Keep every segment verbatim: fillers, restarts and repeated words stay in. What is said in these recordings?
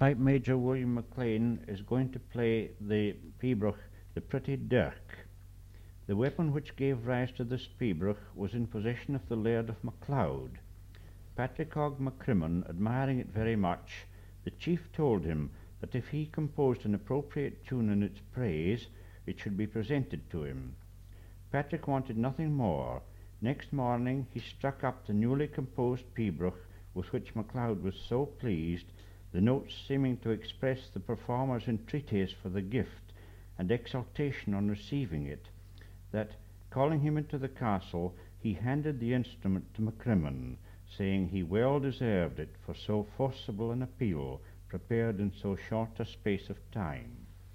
Pipe Major William McLean is going to play the pibroch, the Pretty Dirk. The weapon which gave rise to this pibroch was in possession of the Laird of MacLeod. Patrick Og MacCrimmon, admiring it very much, the chief told him that if he composed an appropriate tune in its praise, it should be presented to him. Patrick wanted nothing more. Next morning he struck up the newly composed pibroch with which MacLeod was so pleased, the notes seeming to express the performer's entreaties for the gift and exultation on receiving it, that, calling him into the castle, he handed the instrument to MacCrimmon, saying he well deserved it for so forcible an appeal, prepared in so short a space of time.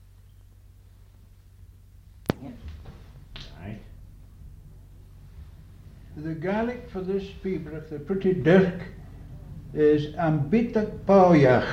Right. The Gaelic for this pibroch, the Pretty Dirk, is Ambitach Pauyach.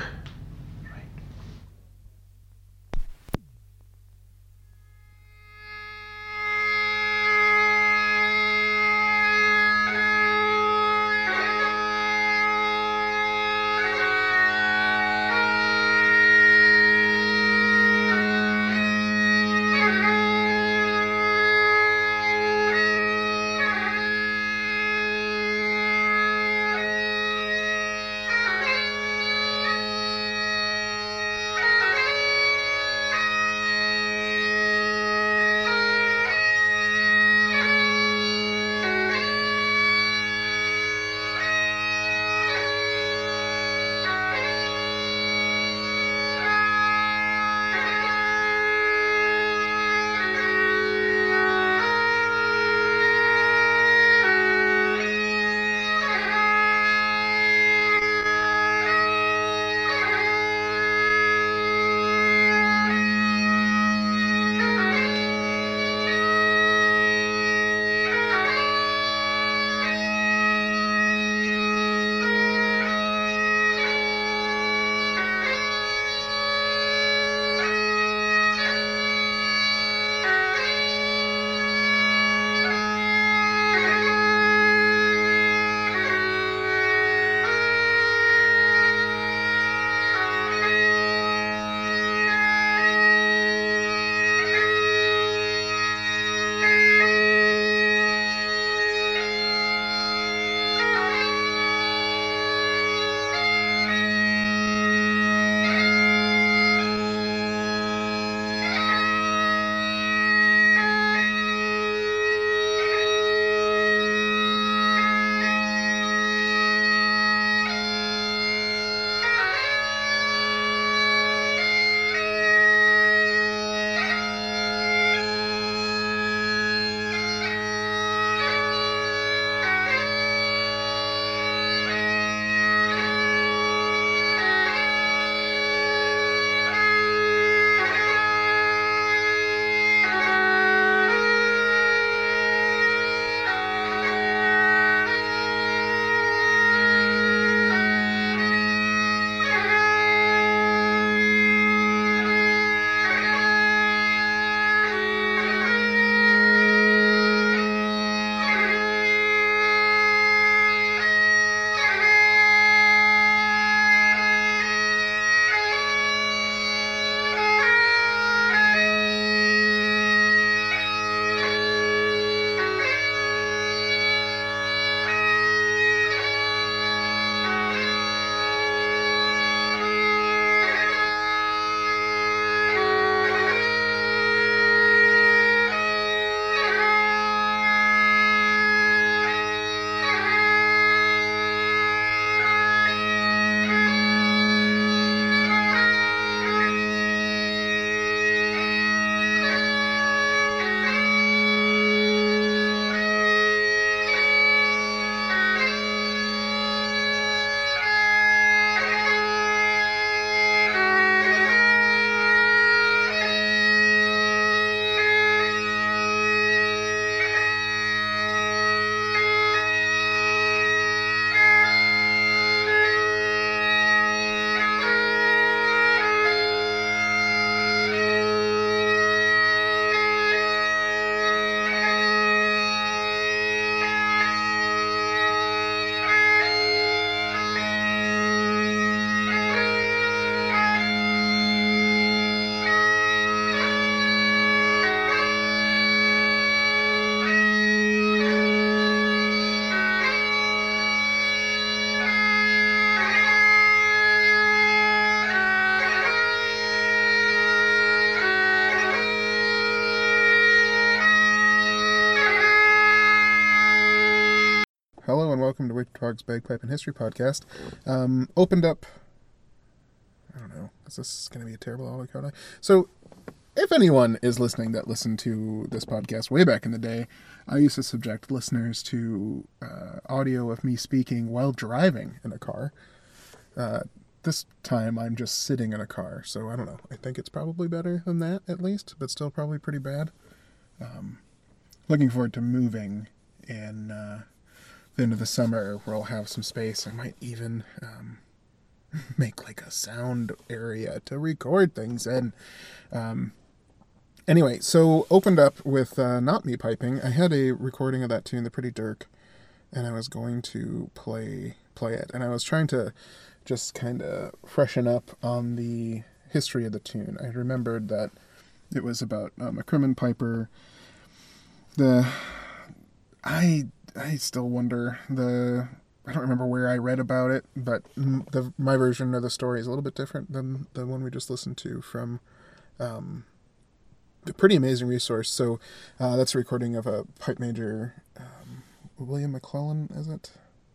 Wigtwog's Bagpipe and History podcast. Um, opened up... I don't know. Is this going to be a terrible audio? So, if anyone is listening that listened to this podcast way back in the day, I used to subject listeners to uh, audio of me speaking while driving in a car. Uh, this time I'm just sitting in a car, so I don't know. I think it's probably better than that, at least, but still probably pretty bad. Um, looking forward to moving in uh, the end of the summer, where I'll have some space. I might even... Um, make like a sound area to record things in. Um, anyway, so opened up with uh, Not Me Piping. I had a recording of that tune, The Pretty Dirk, and I was going to play play it. And I was trying to just kind of freshen up on the history of the tune. I remembered that it was about um, a Crimin piper. The I I still wonder the. I don't remember where I read about it, but the, my version of the story is a little bit different than the one we just listened to from um, a pretty amazing resource. So uh, that's a recording of a pipe major, um, William McClellan, is it?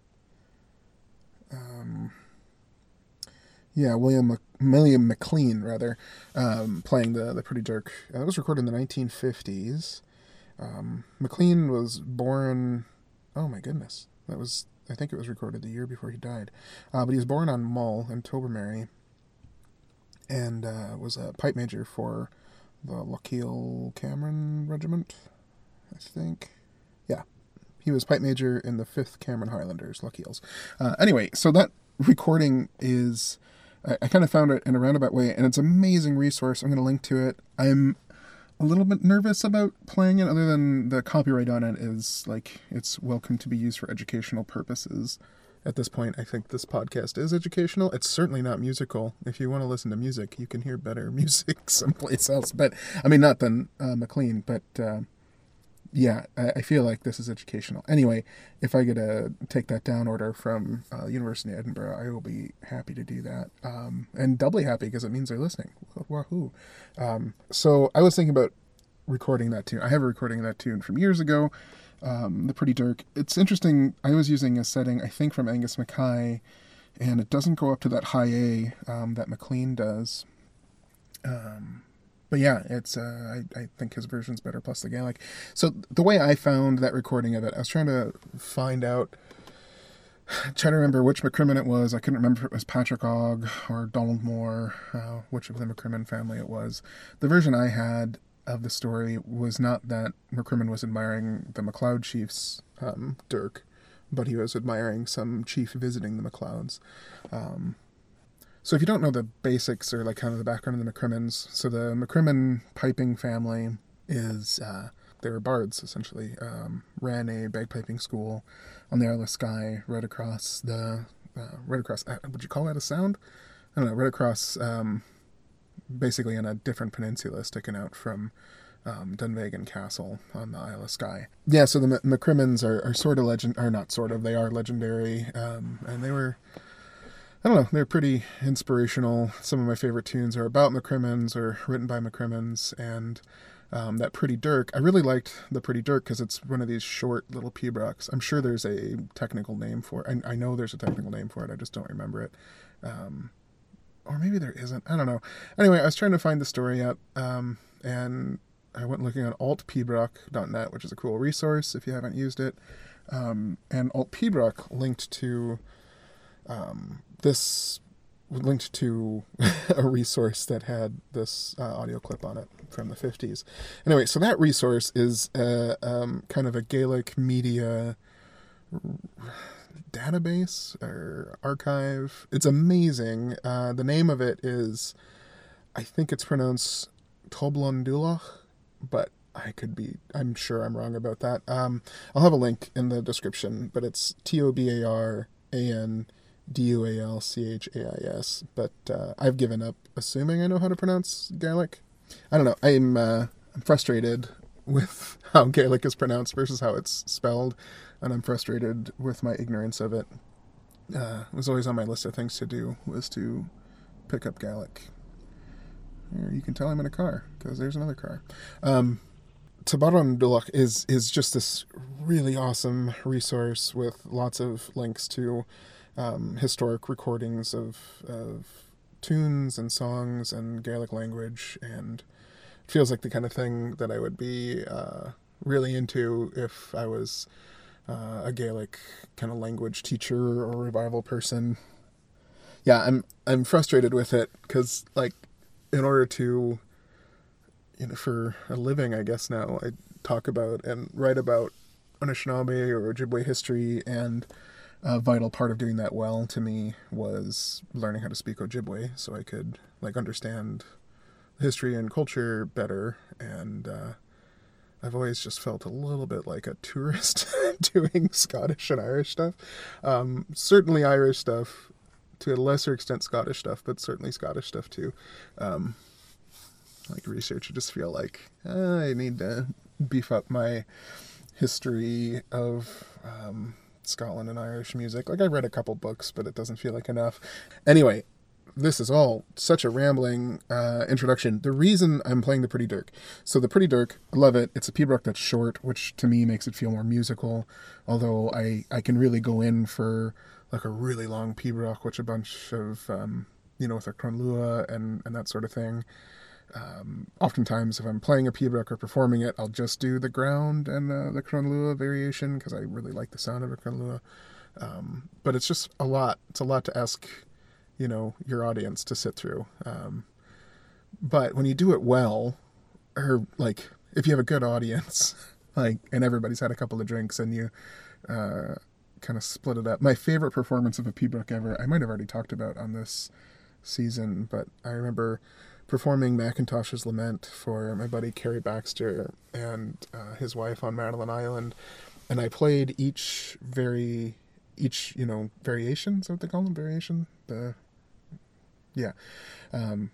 Um, yeah, William Mc, William McLean, rather, um, playing the, the Pretty Dirk. Uh, that was recorded in the nineteen fifties. Um, McLean was born... Oh, my goodness. That was... I think it was recorded the year before he died. Uh, but he was born on Mull in Tobermory and uh, was a pipe major for the Lochiel Cameron Regiment, I think. Yeah. He was pipe major in the fifth Cameron Highlanders, Lochiels. Uh, anyway, so that recording is... I, I kind of found it in a roundabout way, and it's an amazing resource. I'm going to link to it. I'm a little bit nervous about playing it, other than the copyright on it is, like, it's welcome to be used for educational purposes. At this point, I think this podcast is educational. It's certainly not musical. If you want to listen to music, you can hear better music someplace else. But, I mean, not than uh, McLean, but, uh, yeah, I, I feel like this is educational. Anyway, if I get a take that down order from uh, University of Edinburgh, I will be happy to do that. Um, and doubly happy because it means they're listening. Wahoo. Um, so I was thinking about recording that tune. I have a recording of that tune from years ago, um, The Pretty Dirk. It's interesting. I was using a setting, I think, from Angus Mackay, and it doesn't go up to that high A um, that McLean does. Um... But yeah, it's uh, I, I think his version's better, plus the Gaelic. So the way I found that recording of it, I was trying to find out, trying to remember which McCrimmon it was. I couldn't remember if it was Patrick Ogg or Donald Moore, uh, which of the McCrimmon family it was. The version I had of the story was not that McCrimmon was admiring the MacLeod chief's um, dirk, but he was admiring some chief visiting the MacLeods. Um So if you don't know the basics or like kind of the background of the McCrimmons, so the McCrimmon piping family is, uh, they were bards essentially, um, ran a bagpiping school on the Isle of Skye right across the, uh, right across, uh, would you call that a sound? I don't know, right across, um, basically on a different peninsula sticking out from um, Dunvegan Castle on the Isle of Skye. Yeah, so the M- McCrimmons are, are sort of legend, or not sort of, they are legendary, um, and they were... I don't know, they're pretty inspirational. Some of my favorite tunes are about McCrimmons or written by McCrimmons, and um, that Pretty Dirk. I really liked the Pretty Dirk because it's one of these short little pibrochs. I'm sure there's a technical name for it. I, I know there's a technical name for it, I just don't remember it. Um, or maybe there isn't, I don't know. Anyway, I was trying to find the story out, um, and I went looking on alt pibroch dot net, which is a cool resource if you haven't used it. Um, and alt pibroch linked to... Um, this linked to a resource that had this uh, audio clip on it from the fifties. Anyway, so that resource is a, um, kind of a Gaelic media database or archive. It's amazing. Uh, the name of it is, I think it's pronounced Toblon but I could be, I'm sure I'm wrong about that. Um, I'll have a link in the description, but it's T O B A R A N D U A L C H A I S, but uh, I've given up assuming I know how to pronounce Gaelic. I don't know, I'm, uh, I'm frustrated with how Gaelic is pronounced versus how it's spelled, and I'm frustrated with my ignorance of it. Uh, it was always on my list of things to do, was to pick up Gaelic. Here, you can tell I'm in a car, because there's another car. Um, Tabarán Dulach is is just this really awesome resource with lots of links to um, historic recordings of of tunes and songs and Gaelic language, and it feels like the kind of thing that I would be uh, really into if I was uh, a Gaelic kind of language teacher or revival person. Yeah, I'm I'm frustrated with it because, like, in order to, you know, for a living, I guess now, I talk about and write about Anishinaabe or Ojibwe history, and a vital part of doing that well to me was learning how to speak Ojibwe so I could, like, understand history and culture better. And uh, I've always just felt a little bit like a tourist doing Scottish and Irish stuff. Um, certainly Irish stuff, to a lesser extent Scottish stuff, but certainly Scottish stuff too. Um, like research, I just feel like uh, I need to beef up my history of um, Scotland and Irish music. Like, I read a couple books, but it doesn't feel like enough. Anyway, this is all such a rambling uh, introduction. The reason I'm playing the Pretty Dirk. So the Pretty Dirk, I love it. It's a pibroch that's short, which to me makes it feel more musical. Although I, I can really go in for like a really long pibroch, which a bunch of, um, you know, with a cronlua and, and that sort of thing. Um, oftentimes if I'm playing a pibroch or performing it, I'll just do the ground and uh, the cronlua variation because I really like the sound of a cronlua. Um, but it's just a lot. It's a lot to ask, you know, your audience to sit through. Um, but when you do it well, or like if you have a good audience, like, and everybody's had a couple of drinks and you uh, kind of split it up. My favorite performance of a pibroch ever, I might have already talked about on this season, but I remember performing Macintosh's Lament for my buddy Kerry Baxter and uh, his wife on Madeline Island, and I played each very, each, you know, variation, is that what they call them, variation? The, yeah. Um,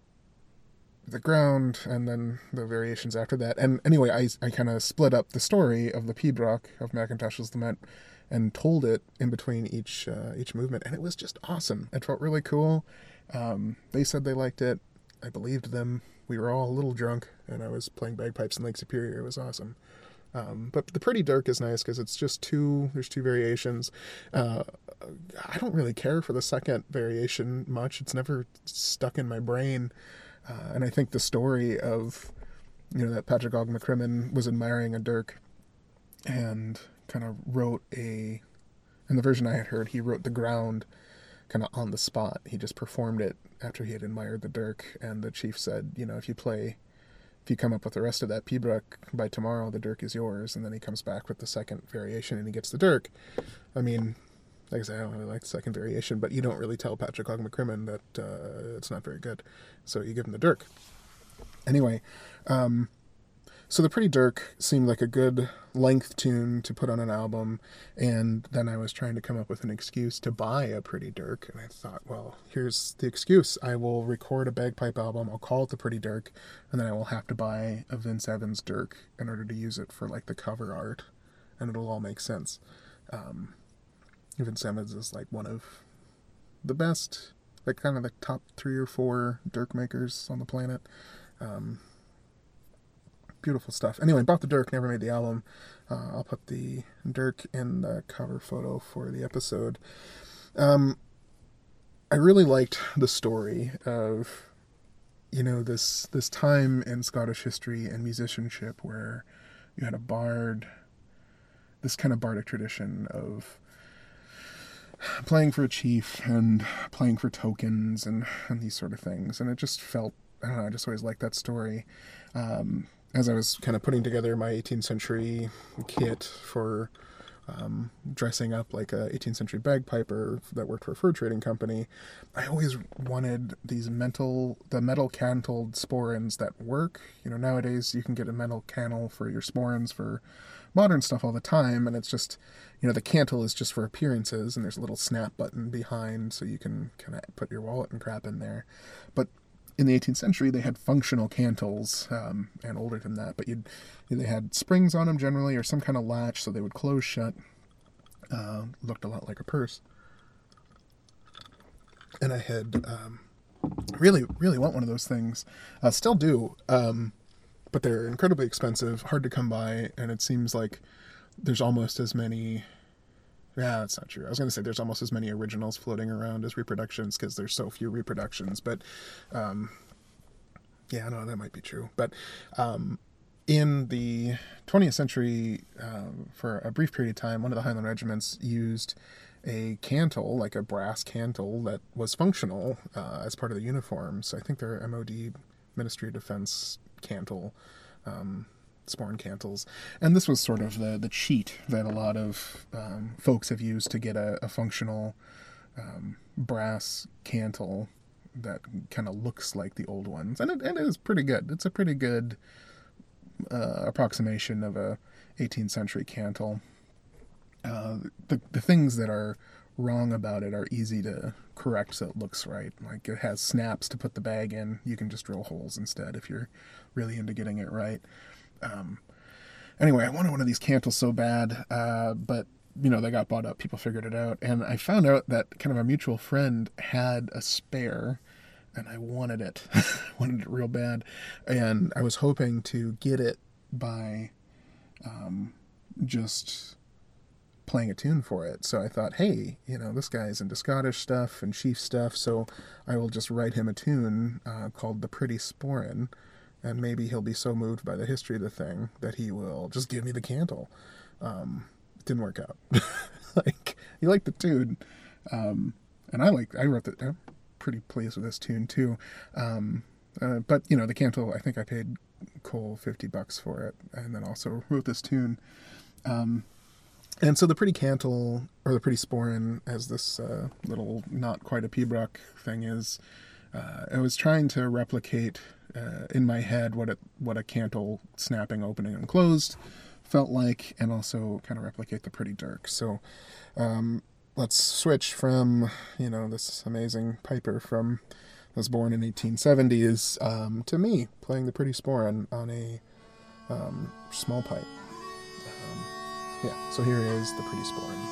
the ground, and then the variations after that. And anyway, I, I kind of split up the story of the pibroch of Macintosh's Lament and told it in between each uh, each movement, and it was just awesome. It felt really cool. Um, they said they liked it. I believed them. We were all a little drunk, and I was playing bagpipes in Lake Superior. It was awesome. Um, but the Pretty Dirk is nice because it's just two, there's two variations. Uh, I don't really care for the second variation much. It's never stuck in my brain. Uh, and I think the story of, you know, that Patrick Og McCrimmon was admiring a dirk and kind of wrote a, in the version I had heard, he wrote the ground kind of on the spot. He just performed it after he had admired the dirk, and the chief said, you know, if you play, if you come up with the rest of that pibroch by tomorrow, the dirk is yours. And then he comes back with the second variation and he gets the dirk. I mean, like I said, I don't really like the second variation, but you don't really tell Patrick Og McCrimmon that uh, it's not very good. So you give him the dirk. Anyway, um, so the Pretty Dirk seemed like a good length tune to put on an album, and then I was trying to come up with an excuse to buy a Pretty Dirk, and I thought, well, here's the excuse. I will record a bagpipe album, I'll call it the Pretty Dirk, and then I will have to buy a Vince Evans dirk in order to use it for, like, the cover art, and it'll all make sense. Um, Vince Evans is, like, one of the best, like, kind of the top three or four dirk makers on the planet. Um... Beautiful stuff. Anyway, bought the dirk, never made the album. Uh, I'll put the dirk in the cover photo for the episode. Um, I really liked the story of, you know, this this time in Scottish history and musicianship where you had a bard, this kind of bardic tradition of playing for a chief and playing for tokens and, and these sort of things. And it just felt, I don't know, I just always liked that story. Um, as I was kind of putting together my eighteenth century kit for um, dressing up like a eighteenth century bagpiper that worked for a fur trading company, I always wanted these metal, the metal cantled sporrans that work. You know, nowadays you can get a metal cantle for your sporrans for modern stuff all the time, and it's just, you know, the cantle is just for appearances, and there's a little snap button behind so you can kind of put your wallet and crap in there. But in the eighteenth century, they had functional cantles, um, and older than that, but you'd, they had springs on them generally, or some kind of latch, so they would close shut. Uh, looked a lot like a purse. And I had um, really, really want one of those things. Uh, still do. Um, but they're incredibly expensive, hard to come by, and it seems like there's almost as many. Yeah, that's not true. I was going to say there's almost as many originals floating around as reproductions because there's so few reproductions. But um, yeah, no, that might be true. But um, in the twentieth century, uh, for a brief period of time, one of the Highland regiments used a cantle, like a brass cantle, that was functional uh, as part of the uniforms. I think they're M O D, Ministry of Defense cantle. Um, sporn cantles, and this was sort of the the cheat that a lot of um, folks have used to get a, a functional um, brass cantle that kind of looks like the old ones, and it, it is pretty good. It's a pretty good uh, approximation of a eighteenth century cantle. Uh, the the things that are wrong about it are easy to correct so it looks right. Like it has snaps to put the bag in. You can just drill holes instead if you're really into getting it right. Um, anyway, I wanted one of these cantles so bad, uh, but, you know, they got bought up. People figured it out. And I found out that kind of a mutual friend had a spare, and I wanted it. wanted it real bad. And I was hoping to get it by um, just playing a tune for it. So I thought, hey, you know, this guy's into Scottish stuff and chief stuff, so I will just write him a tune uh, called The Pretty Sporran. And maybe he'll be so moved by the history of the thing that he will just give me the cantle. Um, it didn't work out. Like, he liked the tune. Um, and I like, I wrote that, I'm pretty pleased with this tune too. Um, uh, but, you know, the cantle, I think I paid Cole fifty bucks for it. And then also wrote this tune. Um, and so the Pretty Cantle, or the Pretty Sporran, as this uh, little not quite a pibroch thing is, uh, I was trying to replicate Uh, in my head what it what a cantle snapping, opening, and closed felt like, and also kind of replicate the Pretty Dirk. So um, let's switch from, you know, this amazing piper from was born in eighteen seventies um, to me playing the Pretty Sporran on a um, small pipe. Um, yeah, so here is the Pretty Sporran.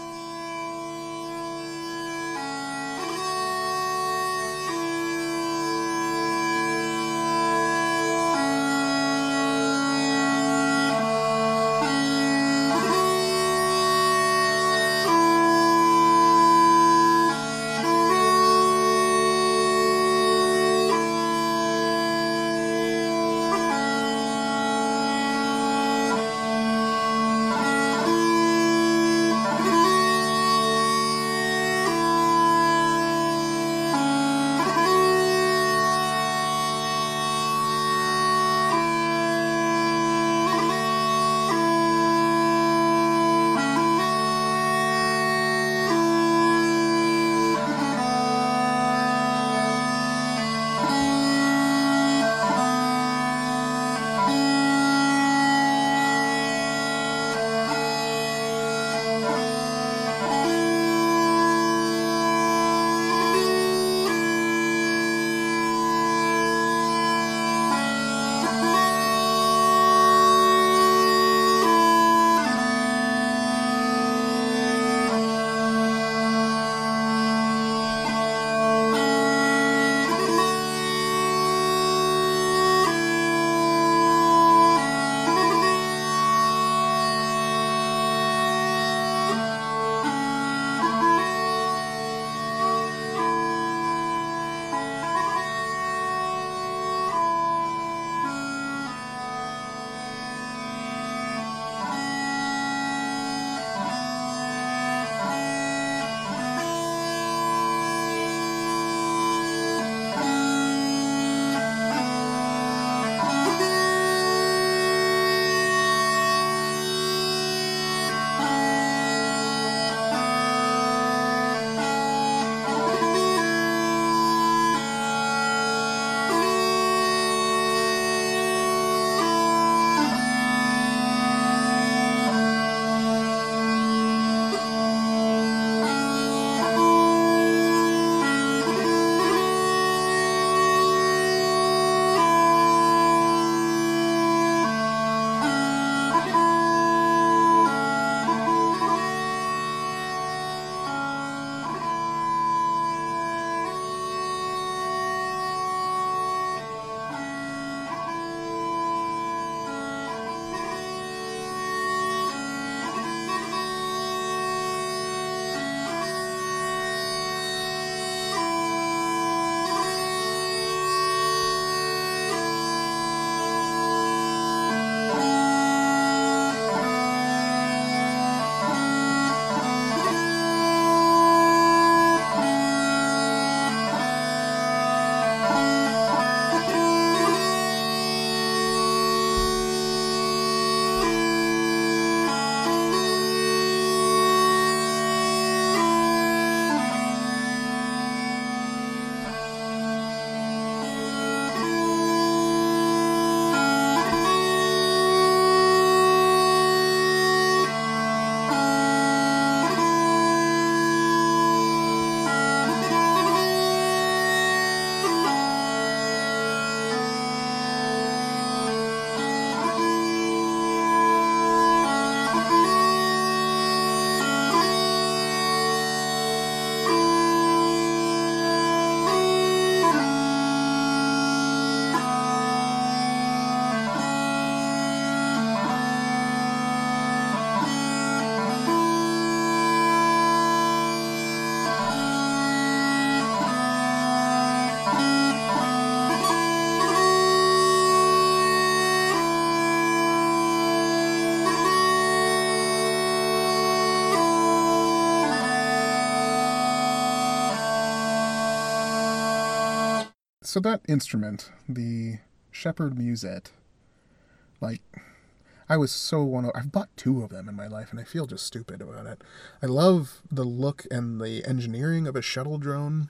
so that instrument, the Shepherd Musette, like, I was so one of, I've bought two of them in my life, and I feel just stupid about it. I love the look and the engineering of a shuttle drone,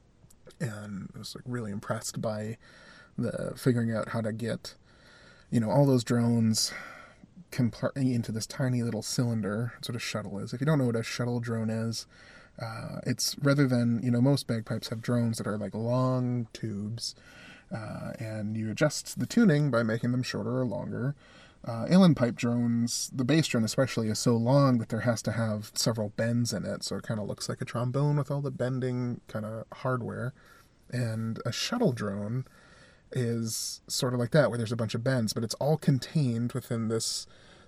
and I was like really impressed by the figuring out how to get, you know, all those drones compart into this tiny little cylinder. That's what a shuttle is. If you don't know what a shuttle drone is, uh, it's rather than, you know, most bagpipes have drones that are like long tubes, uh, and you adjust the tuning by making them shorter or longer. Uh, Allen pipe drones, the bass drone especially, is so long that there has to have several bends in it, so it kind of looks like a trombone with all the bending kind of hardware. And a shuttle drone is sort of like that, where there's a bunch of bends, but it's all contained within this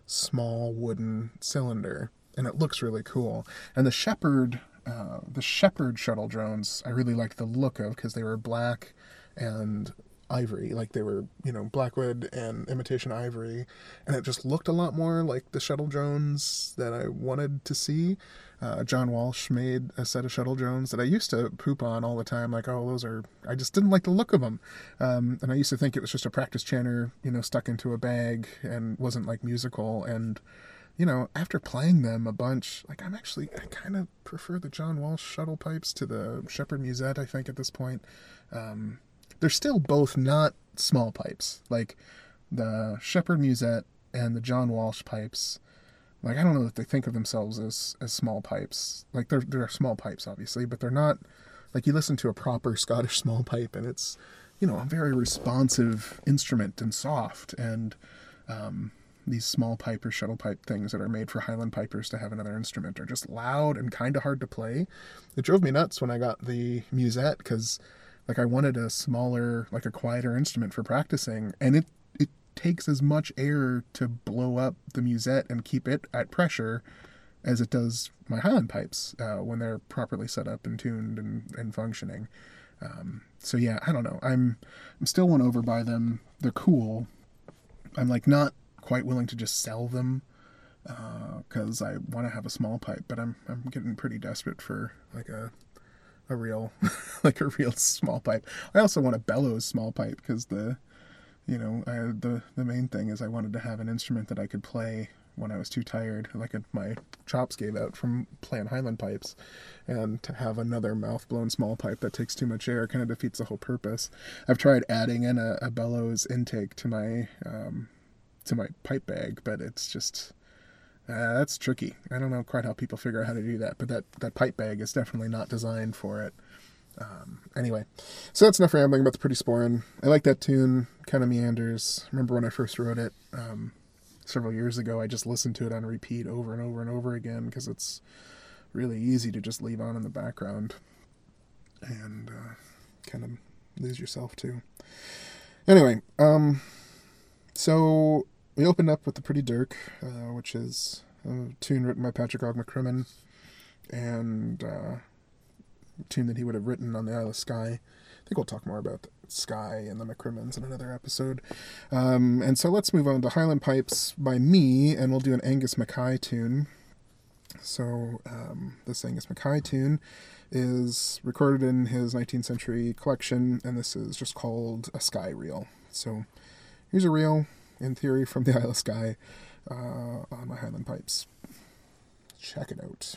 small wooden cylinder, and it looks really cool. And the Shepherd, uh, the Shepherd shuttle drones, I really liked the look of, because they were black and ivory, like they were, you know, blackwood and imitation ivory, and it just looked a lot more like the shuttle drones that I wanted to see. Uh, John Walsh made a set of shuttle drones that I used to poop on all the time, like, oh, those are, I just didn't like the look of them. Um, and I used to think it was just a practice chanter, you know, stuck into a bag and wasn't like musical. And, you know, after playing them a bunch, like I'm actually, I kind of prefer the John Walsh shuttle pipes to the Shepherd Musette, I think, at this point. Um, they're still both not small pipes. Like the Shepherd Musette and the John Walsh pipes, like, I don't know if they think of themselves as, as small pipes. Like, they're, they're small pipes, obviously, but they're not, like, you listen to a proper Scottish small pipe, and it's, you know, a very responsive instrument and soft, and um, these small pipe or shuttle pipe things that are made for Highland pipers to have another instrument are just loud and kind of hard to play. It drove me nuts when I got the Musette, because, like, I wanted a smaller, like, a quieter instrument for practicing, and it takes as much air to blow up the Musette and keep it at pressure as it does my Highland pipes uh, when they're properly set up and tuned and, and functioning. Um, so yeah, I don't know. I'm I'm still won over by them. They're cool. I'm like not quite willing to just sell them because uh, I want to have a small pipe, but I'm I'm getting pretty desperate for like a a real like a real small pipe. I also want a bellows small pipe because the You know, I, the the main thing is I wanted to have an instrument that I could play when I was too tired, like a, my chops gave out from playing Highland pipes, and to have another mouth-blown small pipe that takes too much air kind of defeats the whole purpose. I've tried adding in a, a bellows intake to my um, to my pipe bag, but it's just uh, that's tricky. I don't know quite how people figure out how to do that, but that, that pipe bag is definitely not designed for it. Um, anyway, so that's enough rambling about the Pretty Sporran. I like that tune, kind of meanders. Remember when I first wrote it um, several years ago, I just listened to it on repeat over and over and over again because it's really easy to just leave on in the background and uh, kind of lose yourself too. Anyway, um, so we opened up with the Pretty Dirk, uh, which is a tune written by Patrick Og McCrimmon, and uh, tune that he would have written on the Isle of Skye. I think we'll talk more about Skye and the McCrimmons in another episode. Um, and so let's move on to Highland Pipes by me, and we'll do an Angus Mackay tune. So um, this Angus Mackay tune is recorded in his nineteenth century collection, and this is just called a Skye reel. So here's a reel, in theory, from the Isle of Skye uh, on my Highland Pipes. Check it out.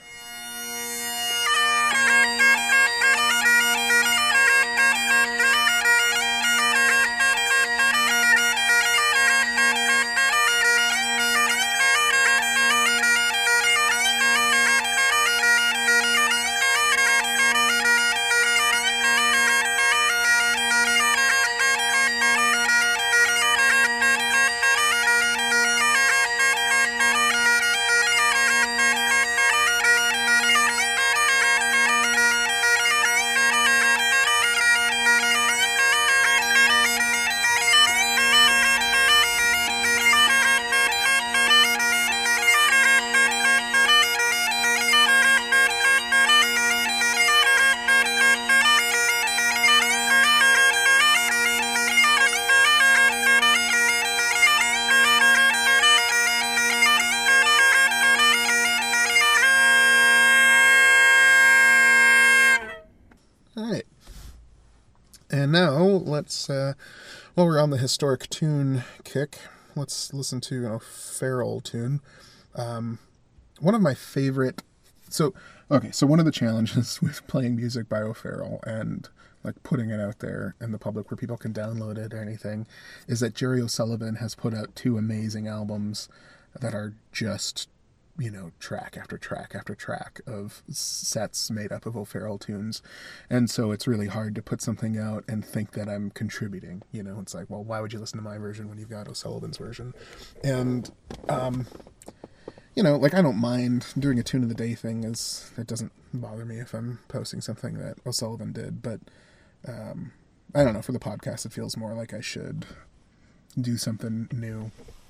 now let's, uh, while we're on the historic tune kick, let's listen to an O'Farrell tune. Um, one of my favorite, so, okay, so one of the challenges with playing music by O'Farrell and like putting it out there in the public where people can download it or anything is that Jerry O'Sullivan has put out two amazing albums that are just, you know, track after track after track of sets made up of O'Farrell tunes. And so it's really hard to put something out and think that I'm contributing. You know, it's like, well, why would you listen to my version when you've got O'Sullivan's version? And, um, you know, like I don't mind doing a tune of the day thing. Is it doesn't bother me if I'm posting something that O'Sullivan did. But, um, I don't know, for the podcast, it feels more like I should do something new.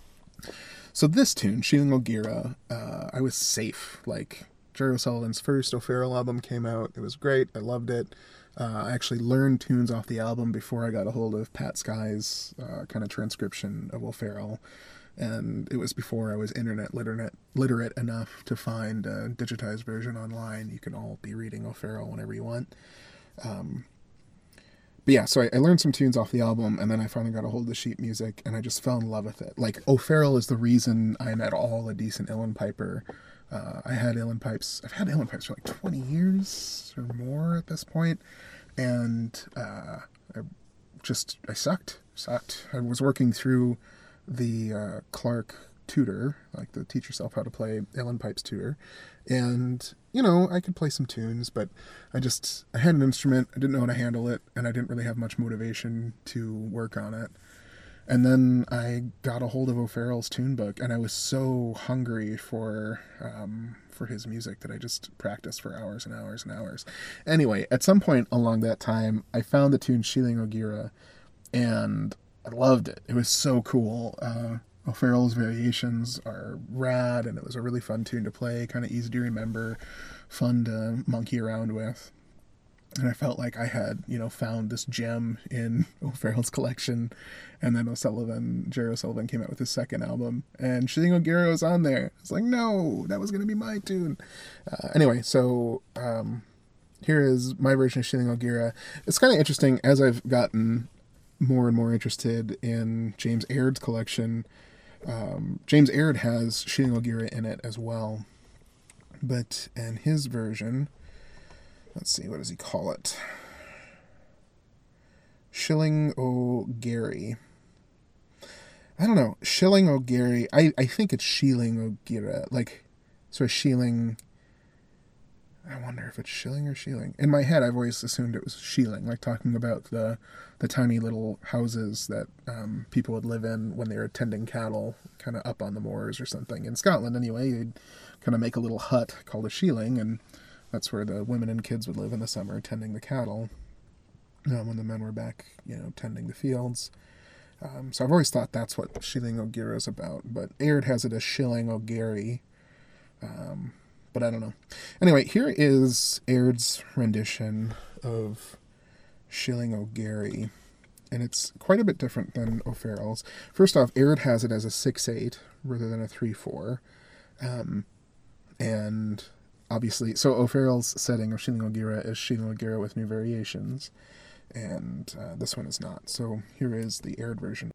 So this tune, Sheeling O'Gira, uh, I was safe. Like, Jerry O'Sullivan's first O'Farrell album came out. It was great. I loved it. Uh, I actually learned tunes off the album before I got a hold of Pat Sky's uh, kind of transcription of O'Farrell. And it was before I was internet literate, literate enough to find a digitized version online. You can all be reading O'Farrell whenever you want. Um, But yeah, so I, I learned some tunes off the album, and then I finally got a hold of the sheet music, and I just fell in love with it. Like, O'Farrell is the reason I'm at all a decent uilleann piper. Uh, I had uilleann pipes, I've had uilleann pipes for like twenty years or more at this point, and uh, I just, I sucked, sucked. I was working through the uh, Clark tutor, like the Teach Yourself How to Play uilleann pipes tutor, and you know, I could play some tunes, but I just, I had an instrument, I didn't know how to handle it, and I didn't really have much motivation to work on it. And then I got a hold of O'Farrell's tune book, and I was so hungry for um, for his music that I just practiced for hours and hours and hours. Anyway, at some point along that time, I found the tune Sheeling O'Gira, and I loved it. It was so cool. Uh, O'Farrell's variations are rad, and it was a really fun tune to play, kind of easy to remember, fun to monkey around with. And I felt like I had, you know, found this gem in O'Farrell's collection. And then O'Sullivan, Jerry O'Sullivan came out with his second album, and Sheeling O'Gira was on there. It's like, no, that was going to be my tune. Uh, anyway, so um, here is my version of Sheeling O'Gira. It's kind of interesting, as I've gotten more and more interested in James Aird's collection. Um, James Aird has Sheeling O'Gira in it as well, but in his version, let's see, what does he call it? Shilling O'Gary. I don't know, Shilling O'Gary. I, I think it's Sheeling O'Gira, like, so Sheeling. I wonder if it's Shilling or Sheeling. In my head, I've always assumed it was Sheeling, like talking about the the tiny little houses that um, people would live in when they were tending cattle, kind of up on the moors or something. In Scotland, anyway, you'd kind of make a little hut called a Sheeling, and that's where the women and kids would live in the summer, tending the cattle, um, when the men were back, you know, tending the fields. Um, so I've always thought that's what Sheeling O'Gira is about, but Aird has it as Shilling O'Gary. Um... But I don't know. Anyway, here is Aird's rendition of Sheeling O'Gary. And it's quite a bit different than O'Farrell's. First off, Aird has it as a six eight rather than a three four. Um, and obviously, so O'Farrell's setting of Sheeling O'Gira is Sheeling O'Gira with new variations. And uh, this one is not. So here is the Aird version.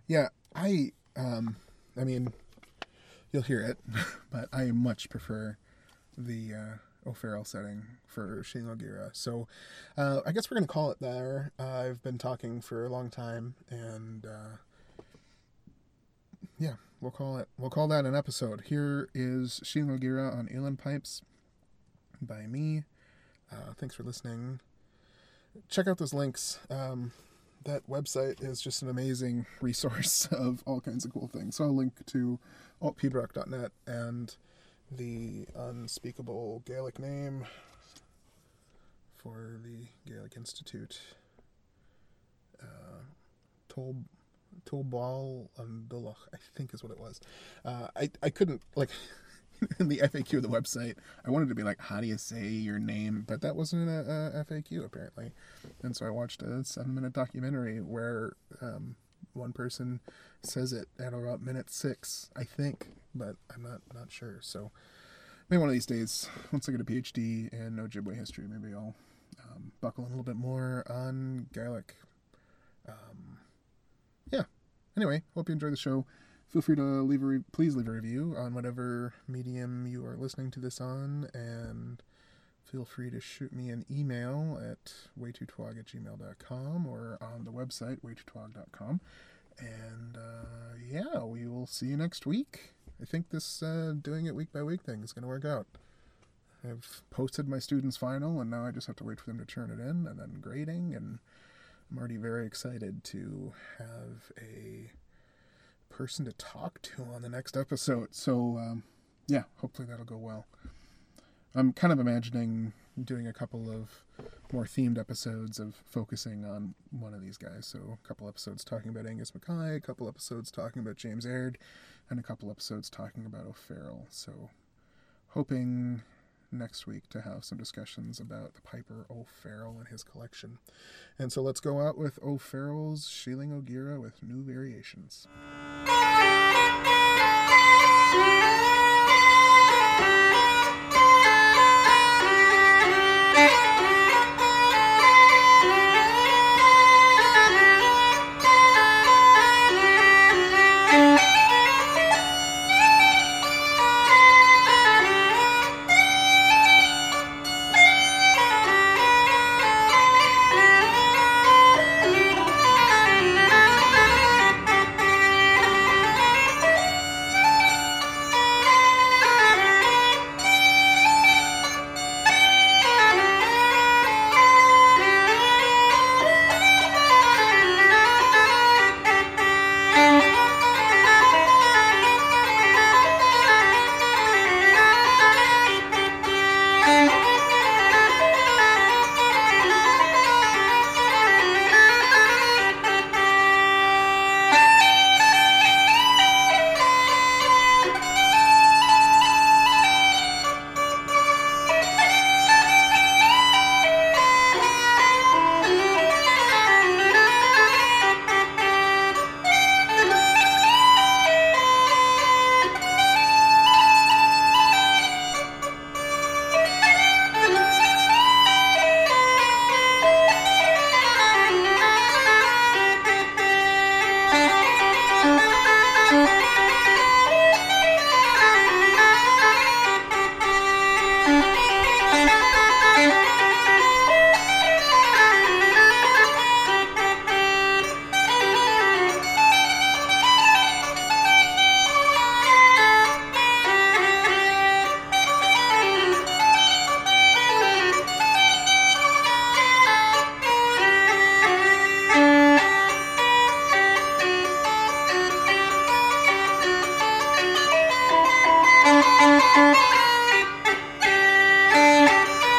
Yeah, I, um, I mean, you'll hear it, but I much prefer the uh, O'Farrell setting for Sheila Gira. So uh, I guess we're going to call it there. Uh, I've been talking for a long time, and uh, yeah, we'll call it. We'll call that an episode. Here is Sheila Gira on Uilleann Pipes by me. Uh, thanks for listening. Check out those links. Um, that website is just an amazing resource of all kinds of cool things. So I'll link to alt pibroch dot net and the unspeakable Gaelic name for the Gaelic Institute. Uh, Tol Tolbal Undulach, I think is what it was. Uh, I, I couldn't, like, in the F A Q of the website, I wanted to be like, how do you say your name? But that wasn't a, a F A Q, apparently. And so I watched a seven-minute documentary where um, one person says it at about minute six, I think, but I'm not, not sure. So maybe one of these days, once I get a PhD in Ojibwe history, maybe I'll um, buckle in a little bit more on Gaelic. Um, yeah. Anyway, hope you enjoy the show. Feel free to leave a re- please leave a review on whatever medium you are listening to this on, and feel free to shoot me an email at way too twog at gmail dot com or on the website way too twog dot com. And uh, yeah, we will see you next week. I think this uh, doing it week by week thing is going to work out. I've posted my students' final, and now I just have to wait for them to turn it in, and then grading, and I'm already very excited to have a person to talk to on the next episode. So um, yeah, hopefully that'll go well. I'm kind of imagining doing a couple of more themed episodes of focusing on one of these guys. So a couple episodes talking about Angus Mackay, a couple episodes talking about James Aird, and a couple episodes talking about O'Farrell. So hoping next week to have some discussions about the piper O'Farrell and his collection. And so let's go out with O'Farrell's Shealing O'Gira with new variations.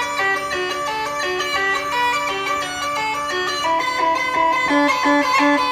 Thank you.